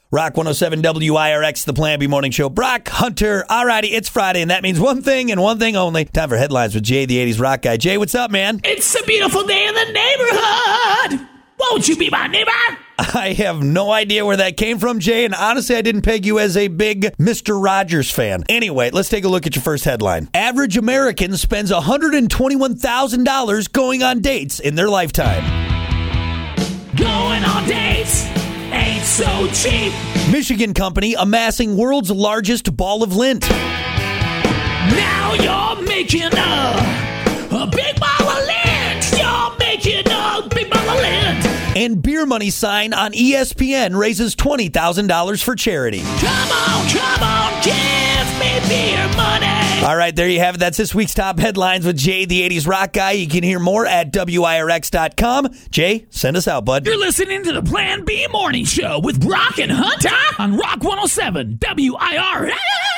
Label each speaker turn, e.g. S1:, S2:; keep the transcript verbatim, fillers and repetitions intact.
S1: Rock one oh seven W I R X, the Plan B Morning Show. Brock Hunter. Alrighty, it's Friday, and that means one thing and one thing only. Time for headlines with Jay, the eighties rock guy. Jay, what's up, man?
S2: It's a beautiful day in the neighborhood. Won't you be my neighbor?
S1: I have no idea where that came from, Jay, and honestly, I didn't peg you as a big Mister Rogers fan. Anyway, let's take a look at your first headline. Average American spends one hundred twenty-one thousand dollars going on dates in their lifetime.
S2: Going on dates ain't so cheap.
S1: Michigan company amassing world's largest ball of lint.
S2: Now you're making a, a big ball of lint. You're making a big ball of lint.
S1: And beer money sign on E S P N raises twenty thousand dollars for charity.
S2: Come on, come on, give me beer money.
S1: All right, there you have it. That's this week's top headlines with Jay, the eighties rock guy. You can hear more at W I R X dot com. Jay, send us out, bud.
S2: You're listening to the Plan B Morning Show with Brock and Hunter on Rock one oh seven W I R X.